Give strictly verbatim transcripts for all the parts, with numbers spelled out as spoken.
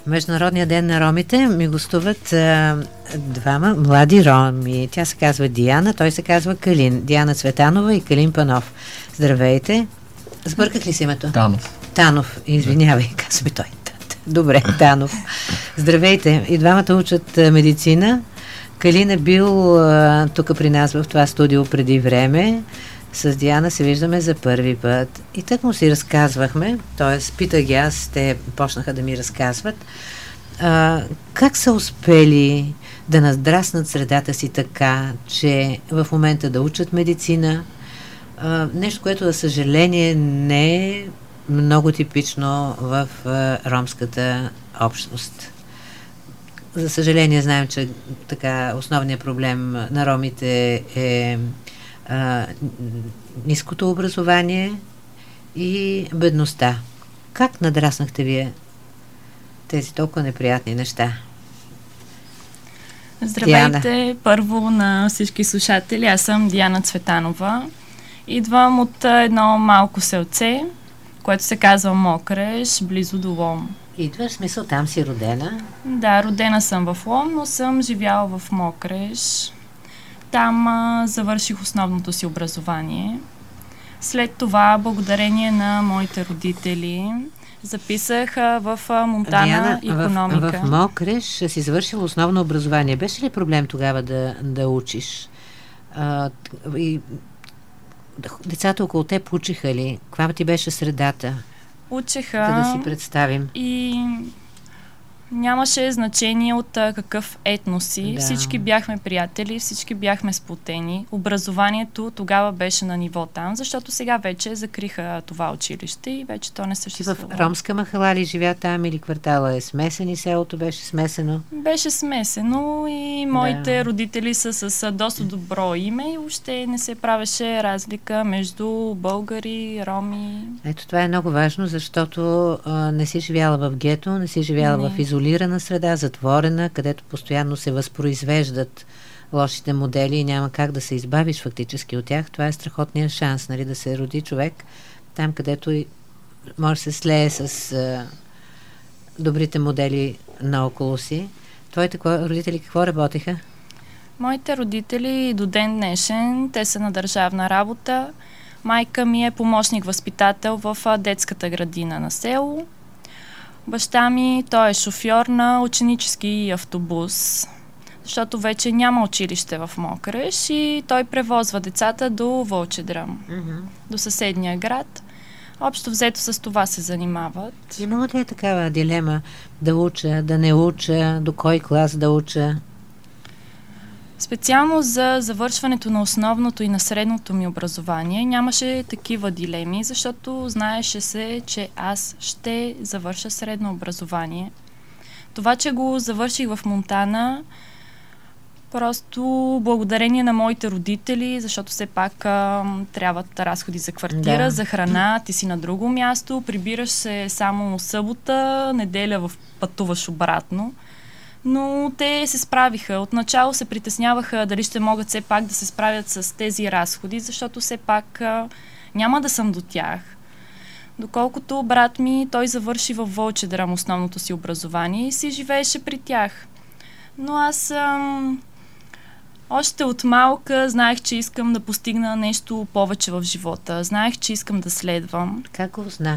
Международния ден на ромите ми гостуват а, двама млади роми. Тя се казва Диана, той се казва Калин. Диана Цветанова и Калин Панов. Здравейте. Сбърках ли си името? Танов. Танов, извинявай, казва той. Добре, Танов. Здравейте. И двамата учат а, медицина. Калин е бил а, тук при нас в това студио преди време. С Диана се виждаме за първи път. И так му си разказвахме, т.е. питах ги аз, те почнаха да ми разказват, а, как са успели да надраснат средата си така, че в момента да учат медицина, а, нещо, което за съжаление не е много типично в а, ромската общност. За съжаление знаем, че така основният проблем на ромите е а, ниското образование и бедността. Как надраснахте вие тези толкова неприятни неща? Здравейте, Диана. Първо на всички слушатели. Аз съм Диана Цветанова. Идвам от едно малко селце, което се казва Мокреш, близо до Лом. Идваш, смисъл, там си родена? Да, родена съм в Лом, но съм живяла в Мокреш. Там а, завърших основното си образование. След това, благодарение на моите родители, записах а, в а, Монтана Диана, икономика. В, в Мокреш си завършила основно образование. Беше ли проблем тогава да, да учиш? А, и децата около теб учиха ли? Каква ти беше средата? Учеха. За да си представим. И нямаше значение от а, какъв етнос си. Да. Всички бяхме приятели, всички бяхме сплотени. Образованието тогава беше на ниво там, защото сега вече закриха това училище и вече то не съществува. Ти в ромска махала ли живя там или квартала е смесен и селото беше смесено? Беше смесено и моите Да. родители са с доста добро име и въобще не се правеше разлика между българи, роми. Ето това е много важно, защото а, не си живяла в гето, не си живяла Не. в изолирана среда, затворена, където постоянно се възпроизвеждат лошите модели и няма как да се избавиш фактически от тях. Това е страхотният шанс, нали, да се роди човек там, където и може да се слее с а, добрите модели наоколо си. Твоите родители какво работеха? Моите родители до ден днешен, те са на държавна работа. Майка ми е помощник-възпитател в а, детската градина на село. Баща ми, той е шофьор на ученически автобус, защото вече няма училище в Мокреш и той превозва децата до Вълчедръм, Mm-hmm. до съседния град. Общо взето с това се занимават. Има ли е такава дилема да уча, да не уча, до кой клас да уча? Специално за завършването на основното и на средното ми образование нямаше такива дилеми, защото знаеше се, че аз ще завърша средно образование. Това, че го завърших в Монтана, просто благодарение на моите родители, защото все пак а, трябват разходи за квартира, Да. за храна, ти си на друго място, прибираш се само събота, неделя в пътуваш обратно. Но те се справиха. Отначало се притесняваха дали ще могат все пак да се справят с тези разходи, защото все пак а, няма да съм до тях. Доколкото брат ми, той завърши във Вълчедръм основното си образование и си живееше при тях. Но аз ам, още от малка знаех, че искам да постигна нещо повече в живота. Знаех, че искам да следвам. Как го зна?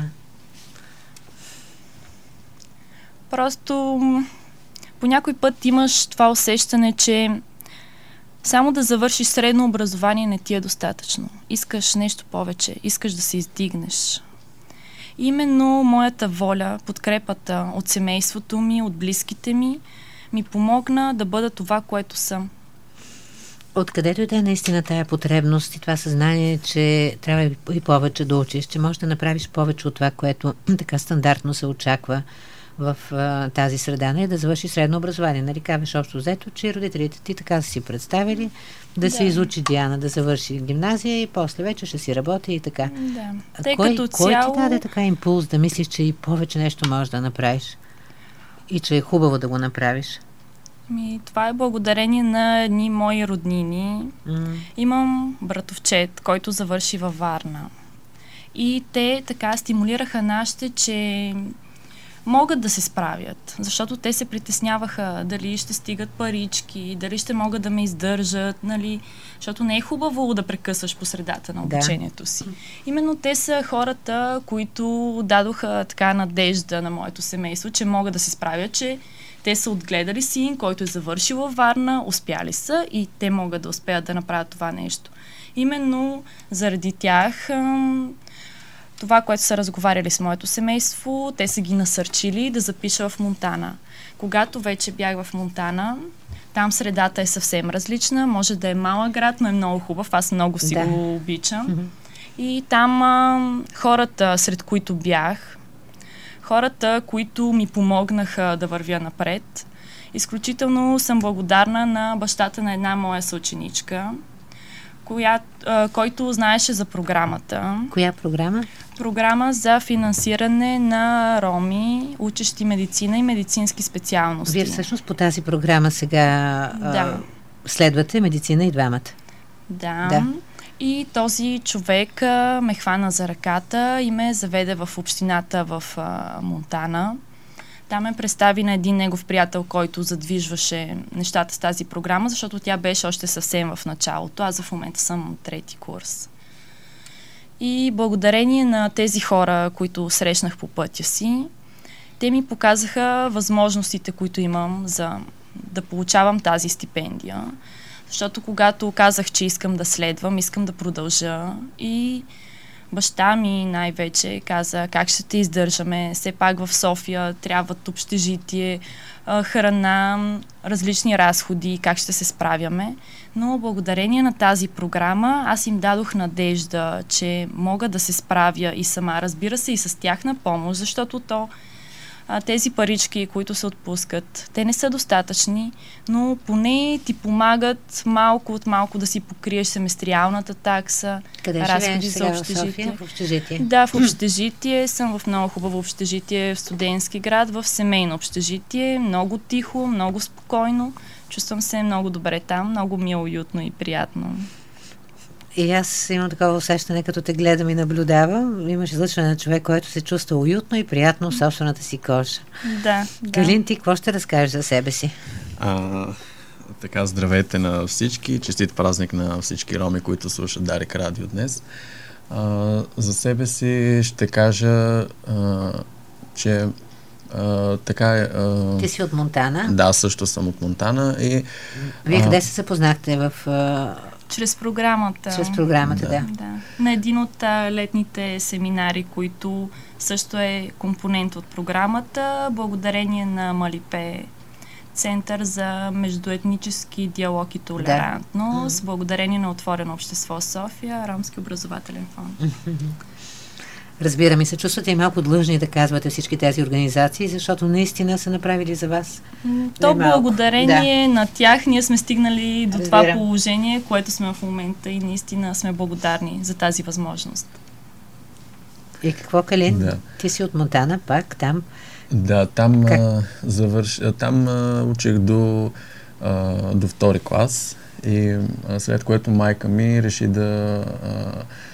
Просто по някой път имаш това усещане, че само да завършиш средно образование не ти е достатъчно. Искаш нещо повече, искаш да се издигнеш. Именно моята воля, подкрепата от семейството ми, от близките ми, ми помогна да бъда това, което съм. Откъдето и да е наистина тая потребност и това съзнание, че трябва и повече да учиш, че можеш да направиш повече от това, което така стандартно се очаква в а, тази среда, не да завърши средно образование. Нали казваш общо взето, че родителите ти така са си представили да, да се изучи Диана, да завърши гимназия и после вече ще си работи и така. Да. А Тъй кой, като кой цяло... ти даде така импулс да мислиш, че и повече нещо можеш да направиш и че е хубаво да го направиш? Ми, това е благодарение на едни мои роднини. Mm. Имам братовчет, който завърши във Варна. И те така стимулираха нашите, че могат да се справят, защото те се притесняваха дали ще стигат парички, дали ще могат да ме издържат, нали, защото не е хубаво да прекъсваш по средата на обучението си. Именно те са хората, които дадоха така надежда на моето семейство, че могат да се справят, че те са отгледали син, който е завършил във Варна, успяли са и те могат да успеят да направят това нещо. Именно заради тях това, което са разговаряли с моето семейство, те са ги насърчили да запиша в Монтана. Когато вече бях в Монтана, там средата е съвсем различна, може да е малък град, но е много хубав, аз много си да. го обичам. Mm-hmm. И там а, хората, сред които бях, хората, които ми помогнаха да вървя напред, изключително съм благодарна на бащата на една моя съученичка, Коя, а, който знаеше за програмата. Коя програма? Програма за финансиране на роми, учещи медицина и медицински специалности. Вие всъщност по тази програма сега да. а, следвате медицина и двамата. Да. да. И този човек а, ме хвана за ръката и ме заведе в общината в а, Монтана. Там ме представи на един негов приятел, който задвижваше нещата с тази програма, защото тя беше още съвсем в началото. Аз в момента съм трети курс. И благодарение на тези хора, които срещнах по пътя си, те ми показаха възможностите, които имам за да получавам тази стипендия. Защото когато казах, че искам да следвам, искам да продължа и баща ми най-вече каза как ще те издържаме. Все пак в София трябват общежитие, храна, различни разходи, как ще се справяме. Но благодарение на тази програма аз им дадох надежда, че мога да се справя и сама. Разбира се, и с тяхна помощ, защото то а, тези парички, които се отпускат, те не са достатъчни, но поне ти помагат малко от малко да си покриеш семестриалната такса, къде разходи за общежитие. В София? В общежитие? Да, в общежитие. Съм в много хубаво общежитие в студентски град, в семейно общежитие. Много тихо, много спокойно. Чувствам се много добре там, много ми е уютно и приятно. И аз имам такова усещане, като те гледам и наблюдавам. Имаш излъчване на човек, който се чувства уютно и приятно в собствената си кожа. Да, да. Калин, ти какво ще разкажеш за себе си? А, така, здравейте на всички. Честит празник на всички роми, които слушат Дарик Радио днес. А, за себе си ще кажа, а, че а, така е... А... Ти си от Монтана? Да, също съм от Монтана. И, Вие а... къде се запознахте? В... А... Чрез програмата. Чрез програмата, да. да. да. На един от а, летните семинари, които също е компонент от програмата, благодарение на Малипе, Център за междуетнически диалог и толерантност, да. Благодарение на Отворено общество София, Ромски образователен фонд. Разбира ми се, чувствате и малко длъжни да казвате всички тези организации, защото наистина са направили за вас. То благодарение да. на тях ние сме стигнали до Разбира. това положение, което сме в момента и наистина сме благодарни за тази възможност. И какво, Калин? Да. Ти си от Монтана, пак там. Да, там, а, завърш... там а, учих до, а, до втори клас и а, след което майка ми реши да... А,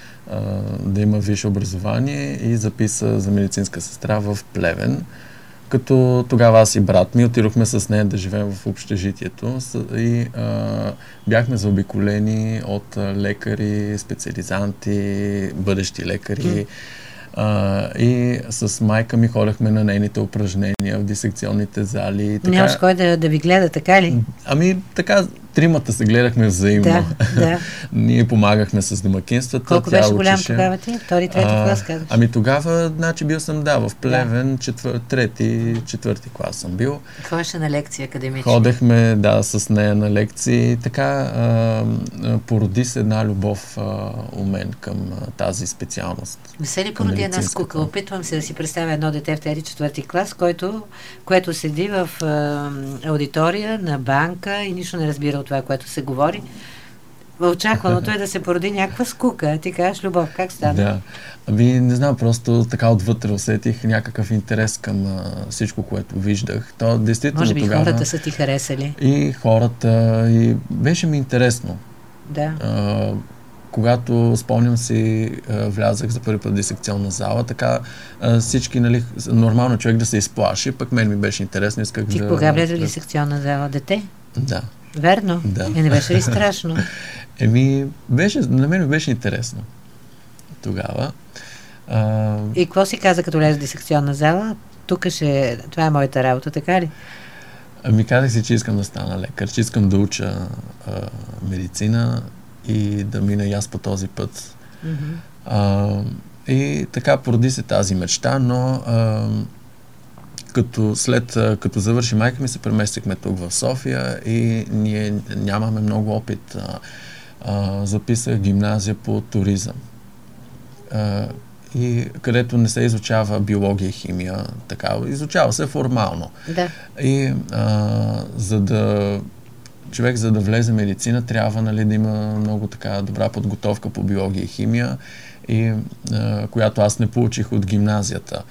да има висше образование и записа за медицинска сестра в Плевен. Като тогава аз и брат ми отидохме с нея да живеем в общежитието и а, бяхме заобиколени от лекари, специализанти, бъдещи лекари. Uh, и с майка ми ходехме на нейните упражнения в дисекционните зали. Така... Нямаш кой да, да ви гледа, така ли? Ами така, тримата се гледахме взаимно. Да, да. Ние помагахме с домакинствата. Колко тя беше голям учеше... тогава ти? Втори, трети а, клас, казваш? Ами тогава, значи бил съм, да, в Плевен, да. четвър... трети, четвърти клас съм бил. Ходеше на лекции академични? Ходехме, да, с нея на лекции. Така а, а, породи се една любов а, у мен към а, тази специалност. Не се ли породи една скука? Опитвам се да си представя едно дете в трети, четвърти клас, който, което седи в а, аудитория на банка и нищо не разбира от това, което се говори. Очакваното е да се породи някаква скука. Ти кажеш любов. Как стана? Да. Ами не знам, просто така отвътре усетих някакъв интерес към а, всичко, което виждах. То действително може би тогава... хората са ти харесали. И хората, и беше ми интересно. Да. А, когато, спомням си, а, влязах за първи път в дисекционна зала, така а, всички, нали, нормално човек да се изплаши, пък мен ми беше интересно, исках Ти да... Ти кога влезе в дисекционна зала? Дете? Да. Верно? Да. Е, не беше ли страшно? Еми, беше, на мен ми беше интересно тогава. А... И какво си каза, като влезе в дисекционна зала? Тук ще... Това е моята работа, така ли? Ами казах си, че искам да стана лекар, че искам да уча а, медицина и да мина и аз по този път. Mm-hmm. А, и така породи се тази мечта, но а, като след като завърши майка ми, се преместихме тук в София и ние нямаме много опит. А, а, записах гимназия по туризъм. А, и където не се изучава биология и химия, така, изучава се формално. Да. И а, за да човек, за да влезе в медицина, трябва, нали, да има много така добра подготовка по биология и химия, и, а, която аз не получих от гимназията.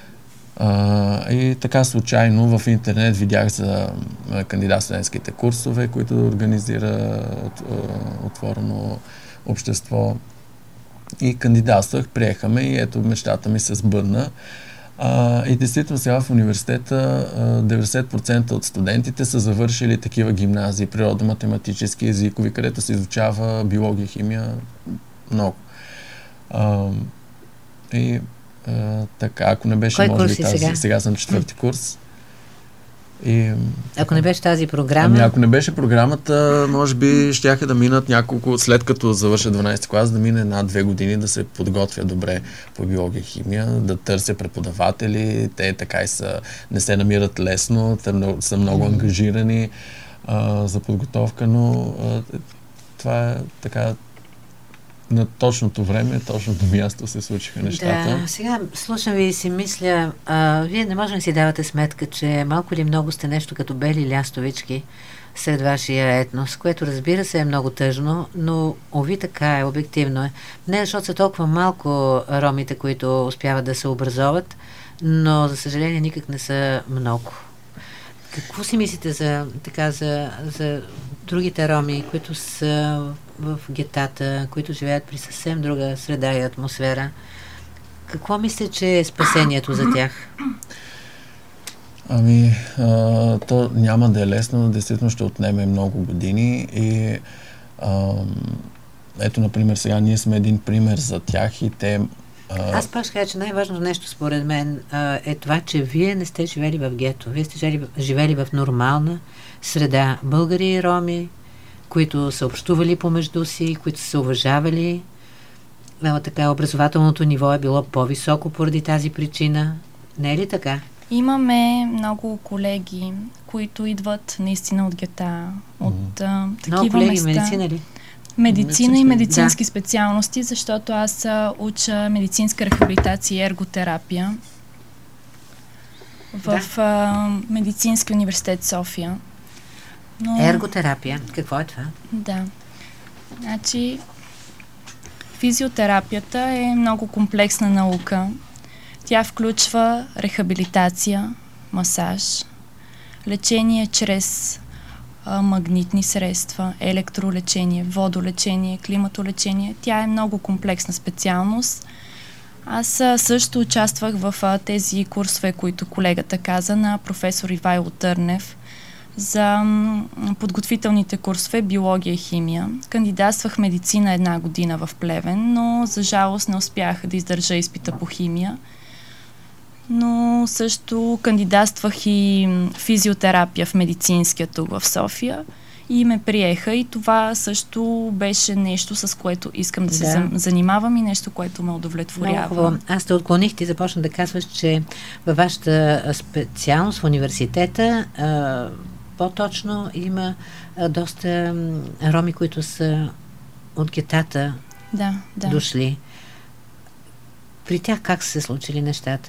А, и така случайно в интернет видях за кандидат-студентските курсове, които организира от, отворено общество. И кандидатствах, приехаме и ето мечтата ми се сбъдна. А, и действително сега в университета деветдесет процента от студентите са завършили такива гимназии, природо-математически, езикови, където се изучава биология, химия много. А, и а, така, ако не беше, Кой може курс би тази... сега? Сега съм четвърти курс. И, ако не беше тази програма... Ами ако не беше програмата, може би щяха да минат няколко, след като завърша дванадесети клас, да мине една-две години да се подготвя добре по биология и химия, да търся преподаватели, те така и са, не се намират лесно, те много, са много ангажирани а, за подготовка, но а, това е така, на точното време, точното място се случиха нещата. Да, сега слушам ви и си мисля, а, вие не може да си давате сметка, че малко или много сте нещо като бели лястовички сред вашия етнос, което разбира се е много тъжно, но ови така е, обективно е. Не защото са толкова малко ромите, които успяват да се образоват, но за съжаление никак не са много. Какво си мислите за, така, за, за другите роми, които са в гетата, които живеят при съвсем друга среда и атмосфера? Какво мислите, че е спасението за тях? Ами, а, то няма да е лесно, но действително ще отнеме много години и а, ето, например, сега ние сме един пример за тях и те... А... Аз пак ще кажа, че най-важното нещо според мен а, е това, че вие не сте живели в гето. Вие сте живели, живели в нормална среда. Българи и роми, които са общували помежду си, които са се уважавали. А, така, образователното ниво е било по-високо поради тази причина. Не е ли така? Имаме много колеги, които идват наистина от гета, от mm. а, такива много колеги, места. Медицина ли? Медицина и медицински да. специалности, защото аз уча медицинска рехабилитация и ерготерапия в да. а, Медицински университет София. Но... Ерготерапия. Какво е това? Да. Значи, физиотерапията е много комплексна наука. Тя включва рехабилитация, масаж, лечение чрез а, магнитни средства, електролечение, водолечение, климатолечение. Тя е много комплексна специалност. Аз а, също участвах в а, тези курсове, които колегата каза, на професор Ивайло Търнев за м, подготвителните курсове биология и химия. Кандидатствах медицина една година в Плевен, но за жалост не успях да издържа изпита по химия. Но също кандидатствах и физиотерапия в медицинския тук в София и ме приеха, и това също беше нещо, с което искам да се да. занимавам и нещо, което ме удовлетворява. Много. Аз те отклонихте и започна да казваш, че във вашата специалност в университета а, по-точно има а, доста роми, които са от гетата да, да. дошли. При тях как са се случили нещата?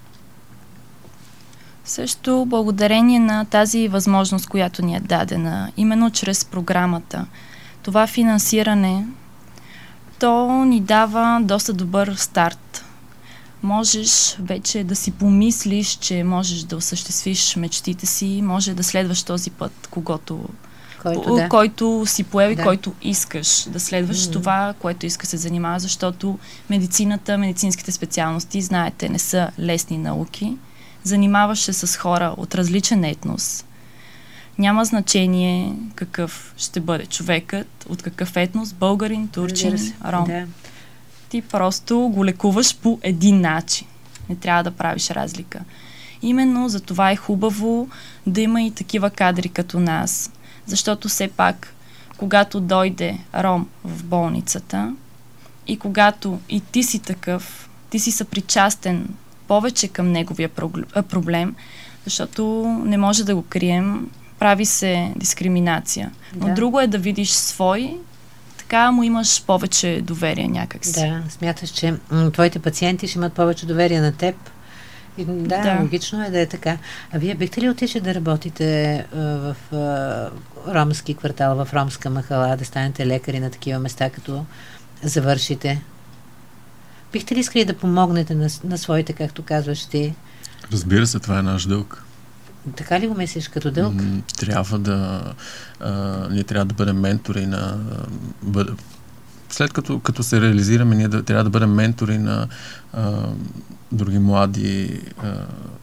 Също благодарение на тази възможност, която ни е дадена, именно чрез програмата, това финансиране, то ни дава доста добър старт. Можеш вече да си помислиш, че можеш да осъществиш мечтите си, може да следваш този път, когато който, да. който си поеви, да. който искаш да следваш mm-hmm. това, което иска се занимава, защото медицината, медицинските специалности, знаете, не са лесни науки. Занимаваш се с хора от различен етнос. Няма значение какъв ще бъде човекът, от какъв етнос, българин, турчин, ром. Да. Ти просто го лекуваш по един начин. Не трябва да правиш разлика. Именно за това е хубаво да има и такива кадри като нас. Защото все пак, когато дойде ром в болницата и когато и ти си такъв, ти си съпричастен повече към неговия проблем, защото не може да го крием, прави се дискриминация. Но да. Друго е да видиш свой, така му имаш повече доверие някакси. Да, смяташ, че м- твоите пациенти ще имат повече доверие на теб. И, да, да, логично е да е така. А вие бихте ли отишли да работите а, в а, ромски квартал, в ромска махала, да станете лекари на такива места, като завършите? Бихте ли искали да помогнете на, на своите, както казваш ти? Разбира се, това е наш дълг. Така ли го мислиш като дълг? М- трябва да... А, ние трябва да бъдем ментори на... Бъд... След като, като се реализираме, ние да, трябва да бъдем ментори на а, други млади а,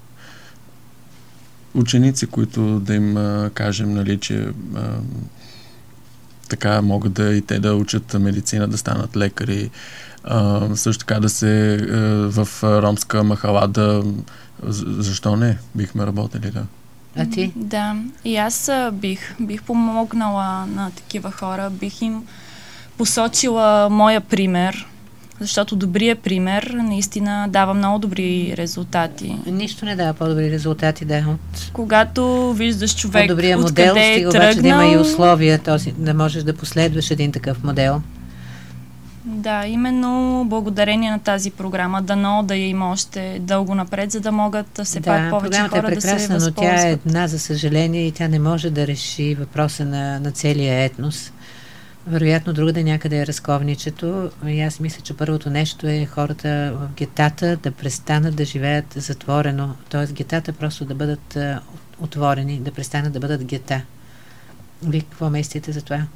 ученици, които да им а, кажем, нали, че а, така могат да и те да учат медицина, да станат лекари. А, също така да се а, в ромска махала да... Защо не? Бихме работили, да. А ти? Да. И аз бих, бих помогнала на такива хора. Бих им посочила моя пример, защото добрият пример наистина дава много добри резултати. Нищо не дава по-добри резултати, да. От... Когато виждаш човек по-добрия откъде модел, е стига тръгнал... обаче да има и условия, този, да можеш да последваш един такъв модел. Да, именно благодарение на тази програма, дано да я има още дълго напред, за да могат все да, пак повече хора е да се възползват. Но тя е една, за съжаление, и тя не може да реши въпроса на, на целия етнос. Вероятно, другаде някъде е разковничето. И аз мисля, че първото нещо е хората в гетата да престанат да живеят затворено. Тоест гетата просто да бъдат а, отворени, да престанат да бъдат гета. Вие какво мислите за това?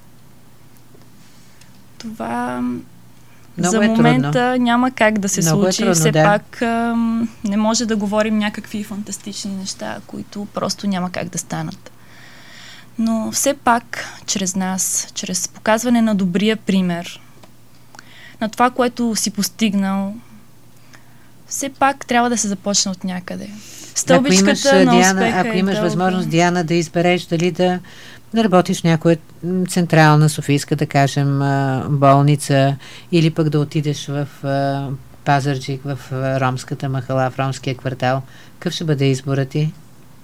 Това много за е момента трудно. Няма как да се много случи. Е трудно, все да. пак ам, не може да говорим някакви фантастични неща, които просто няма как да станат. Но все пак, чрез нас, чрез показване на добрия пример, на това, което си постигнал, все пак трябва да се започне от някъде. Стълбичката имаш, на Диана, успеха ако е имаш дълга. възможност, Диана, да избереш дали да, да работиш в някоя централна софийска, да кажем, болница, или пък да отидеш в Пазарджик, в ромската махала, в ромския квартал, какъв ще бъде изборът ти?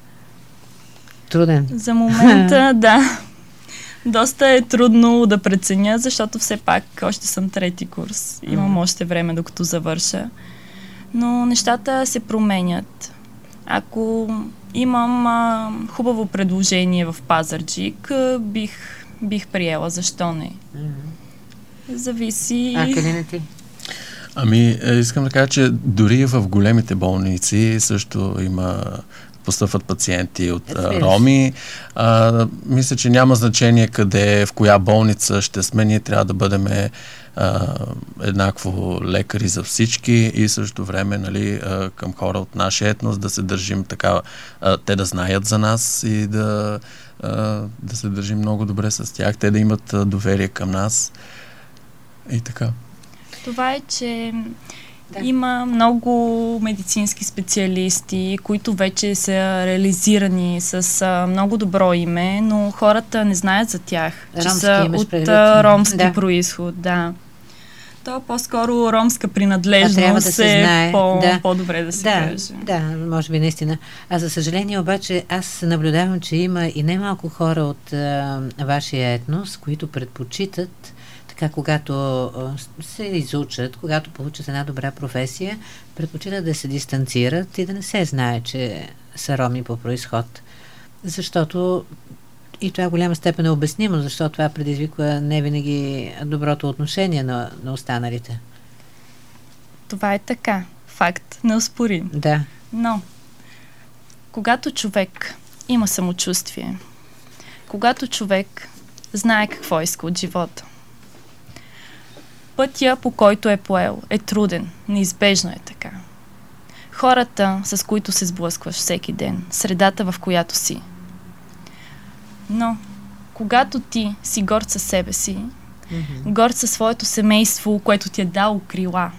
Труден. За момента, да. Доста е трудно да преценя, защото все пак още съм трети курс. Имам mm. още време, докато завърша. Но нещата се променят. Ако имам а, хубаво предложение в Пазарджик, бих, бих приела. Защо не? Mm. Зависи... А, къде не ти? Ами, искам да кажа, че дори в големите болници също има... постъпват пациенти от а, роми. А, мисля, че няма значение къде, в коя болница ще сме. Ние трябва да бъдем а, еднакво лекари за всички и също време, нали, а, към хора от нашия етнос да се държим така, а, те да знаят за нас и да, а, да се държим много добре с тях. Те да имат а, доверие към нас. И така. Това е, че да. Има много медицински специалисти, които вече са реализирани с а, много добро име, но хората не знаят за тях, ромски, че са от а, ромски да. Происход. Да. То по-скоро ромска принадлежност да, да се е знае. По, да. По-добре да се да, каже. Да, може би наистина. А за съжаление обаче аз наблюдавам, че има и немалко хора от а, вашия етнос, които предпочитат така, когато се изучат, когато получат една добра професия, предпочитат да се дистанцират и да не се знае, че са роми по произход. Защото и това в голяма степен е обяснимо, защото това предизвиква не винаги доброто отношение на, на останалите. Това е така. Факт. Неоспорим. Да. Но, когато човек има самочувствие, когато човек знае какво иска от живота, пътя, по който е поел, е труден, неизбежно е така. Хората, с които се сблъскваш всеки ден, средата, в която си. Но, когато ти си горд със себе си, mm-hmm. горд със своето семейство, което ти е дало крила,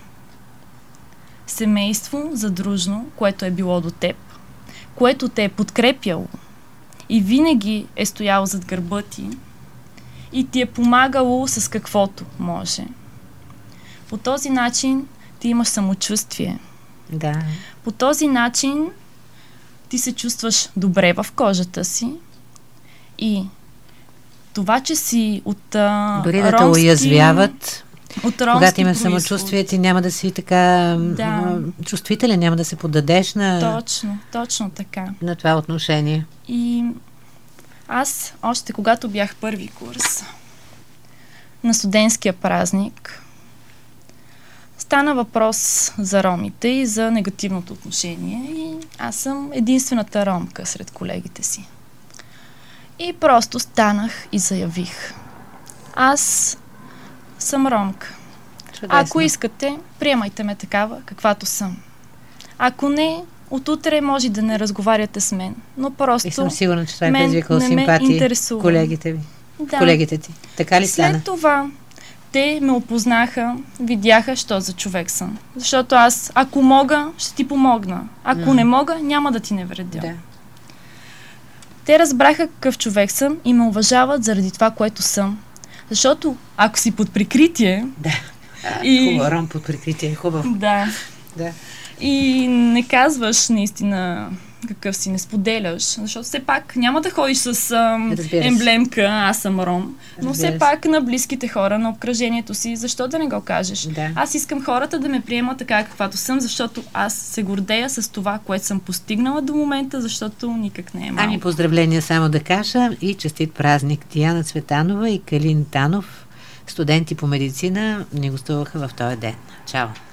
семейство задружно, което е било до теб, което те е подкрепяло и винаги е стояло зад гърба ти и ти е помагало с каквото може. По този начин ти имаш самочувствие. Да. По този начин ти се чувстваш добре в кожата си и това, че си от а, дори да ромски, те уязвяват, от когато имаш произход. самочувствие, ти няма да си така да. чувствителен, няма да се поддадеш на, точно, точно така. на това отношение. И аз, още когато бях първи курс на студентския празник, стана въпрос за ромите и за негативното отношение и аз съм единствената ромка сред колегите си. И просто станах и заявих. Аз съм ромка. Чудесно. Ако искате, приемайте ме такава, каквато съм. Ако не, отутре може да не разговаряте с мен, но просто и съм сигурна, че това е мен предизвикало не ме симпатии интересува. колегите ви. Да. Колегите ти. Така ли След стана? това те ме опознаха, видяха, що за човек съм. Защото аз, ако мога, ще ти помогна. Ако Mm. не мога, няма да ти не вредя. Да. Те разбраха какъв човек съм и ме уважават заради това, което съм. Защото ако си под прикритие... Да. И... Хубаво, ром под прикритие. Хубаво. Да. Да. И не казваш наистина какъв си, не споделяш, защото все пак няма да ходиш с ам, емблемка, аз съм ром, но все пак на близките хора, на обкръжението си, защо да не го кажеш? Да. Аз искам хората да ме приемат така, каквато съм, защото аз се гордея с това, което съм постигнала до момента, защото никак не е малко. Ами поздравления само да кажа и честит празник. Диана Цветанова и Калин Танов, студенти по медицина, ни гостуваха в този ден. Чао!